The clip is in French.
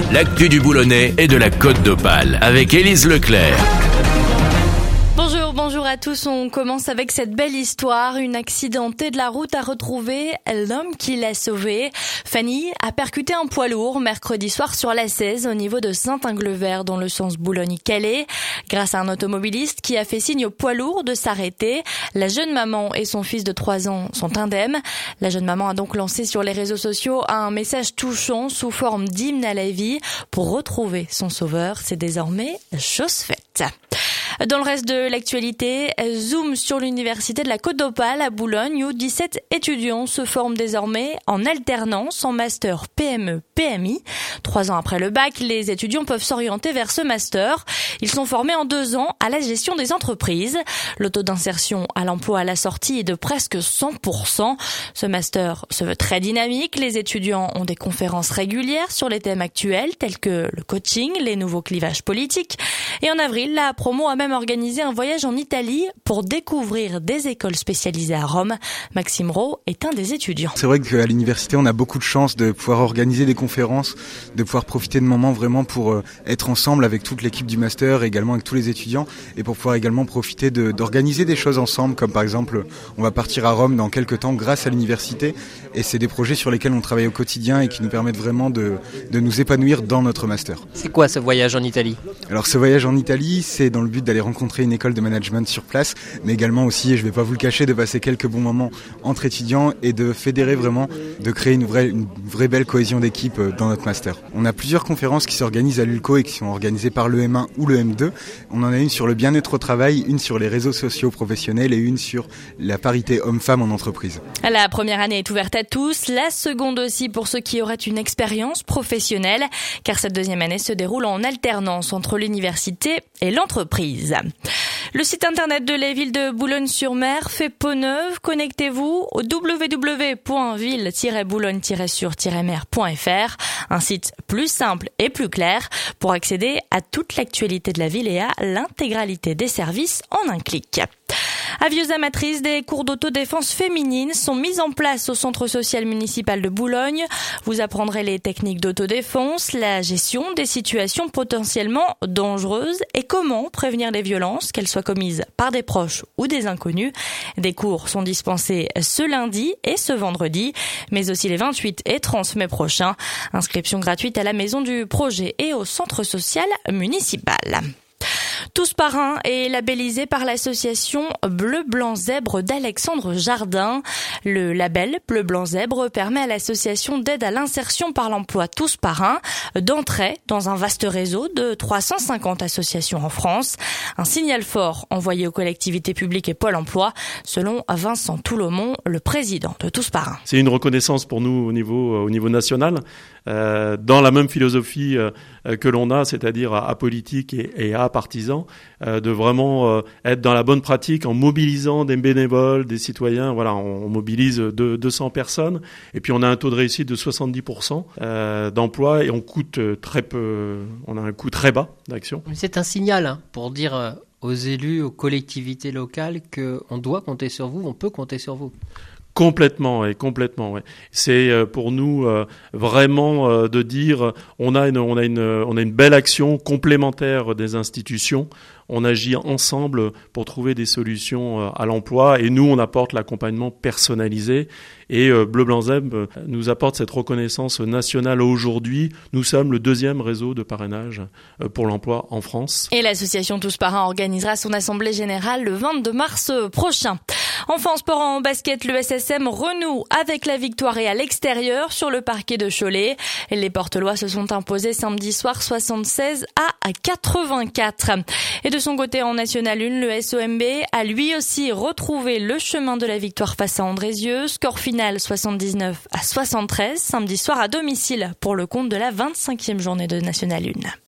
l'actu du Boulonnais et de la Côte d'Opale avec Élise Leclerc. Bonjour à tous, on commence avec cette belle histoire. Une accidentée de la route a retrouvé l'homme qui l'a sauvé. Fanny a percuté un poids lourd mercredi soir sur la 16 au niveau de Saint-Inglevert dans le sens Boulogne-Calais. Grâce à un automobiliste qui a fait signe au poids lourd de s'arrêter, la jeune maman et son fils de 3 ans sont indemnes. La jeune maman a donc lancé sur les réseaux sociaux un message touchant sous forme d'hymne à la vie pour retrouver son sauveur. C'est désormais chose faite. Dans le reste de l'actualité, zoom sur l'université de la Côte d'Opale à Boulogne où 17 étudiants se forment désormais en alternance en master PME-PMI. 3 ans après le bac, les étudiants peuvent s'orienter vers ce master. Ils sont formés en 2 ans à la gestion des entreprises. Le taux d'insertion à l'emploi à la sortie est de presque 100%. Ce master se veut très dynamique. Les étudiants ont des conférences régulières sur les thèmes actuels tels que le coaching, les nouveaux clivages politiques. Et en avril, la promo a même organisé un voyage en Italie pour découvrir des écoles spécialisées à Rome. Maxime Rowe est un des étudiants. C'est vrai qu'à l'université, on a beaucoup de chance de pouvoir organiser des conférences, de pouvoir profiter de moments vraiment pour être ensemble avec toute l'équipe du master, également avec tous les étudiants, et pour pouvoir également profiter d'organiser des choses ensemble, comme par exemple, on va partir à Rome dans quelques temps grâce à l'université, et c'est des projets sur lesquels on travaille au quotidien et qui nous permettent vraiment de nous épanouir dans notre master. C'est quoi ce voyage en Italie ? Alors ce voyage en Italie, c'est dans le but d'aller rencontrer une école de management sur place, mais également aussi, et je vais pas vous le cacher, de passer quelques bons moments entre étudiants et de fédérer vraiment, de créer une vraie belle cohésion d'équipe dans notre master. On a plusieurs conférences qui s'organisent à l'ULCO et qui sont organisées par le M1 ou le M2. On en a une sur le bien-être au travail, une sur les réseaux sociaux professionnels et une sur la parité homme-femme en entreprise. La première année est ouverte à tous, la seconde aussi pour ceux qui auraient une expérience professionnelle, car cette deuxième année se déroule en alternance entre l'université et l'entreprise. Le site internet de la ville de Boulogne-sur-Mer fait peau neuve. Connectez-vous au www.ville-boulogne-sur-mer.fr, un site plus simple et plus clair pour accéder à toute l'actualité de la ville et à l'intégralité des services en un clic. Avieuses amatrices, des cours d'autodéfense féminine sont mis en place au centre social municipal de Boulogne. Vous apprendrez les techniques d'autodéfense, la gestion des situations potentiellement dangereuses et comment prévenir les violences, qu'elles soient commises par des proches ou des inconnus. Des cours sont dispensés ce lundi et ce vendredi, mais aussi les 28 et 30 mai prochains. Inscription gratuite à la maison du projet et au centre social municipal. Tous parrains et labellisés par l'association Bleu Blanc Zèbre d'Alexandre Jardin. Le label Bleu Blanc Zèbre permet à l'association d'aide à l'insertion par l'emploi Tous parrains d'entrer dans un vaste réseau de 350 associations en France. Un signal fort envoyé aux collectivités publiques et Pôle emploi, selon Vincent Toulomont, le président de Tous parrains. C'est une reconnaissance pour nous au niveau national, dans la même philosophie que l'on a, c'est-à-dire apolitique et apartisan, de vraiment être dans la bonne pratique en mobilisant des bénévoles, des citoyens. Voilà, on mobilise 200 personnes et puis on a un taux de réussite de 70% d'emploi et on coûte très peu. On a un coût très bas d'action. C'est un signal pour dire aux élus, aux collectivités locales qu'on doit compter sur vous, on peut compter sur vous. Complètement, ouais. C'est pour nous vraiment de dire on a une belle action complémentaire des institutions. On agit ensemble pour trouver des solutions à l'emploi et nous on apporte l'accompagnement personnalisé et Bleu Blanc Zèbre nous apporte cette reconnaissance nationale aujourd'hui. Nous sommes le 2e réseau de parrainage pour l'emploi en France. Et l'association Tous parrains organisera son assemblée générale le 22 mars prochain. Enfin, en sport en basket, le SSM renoue avec la victoire et à l'extérieur sur le parquet de Cholet. Les Portelois se sont imposés samedi soir 76 à 84. Et de son côté, en National 1, le SOMB a lui aussi retrouvé le chemin de la victoire face à Andrézieux. Score final 79 à 73 samedi soir à domicile pour le compte de la 25e journée de National 1.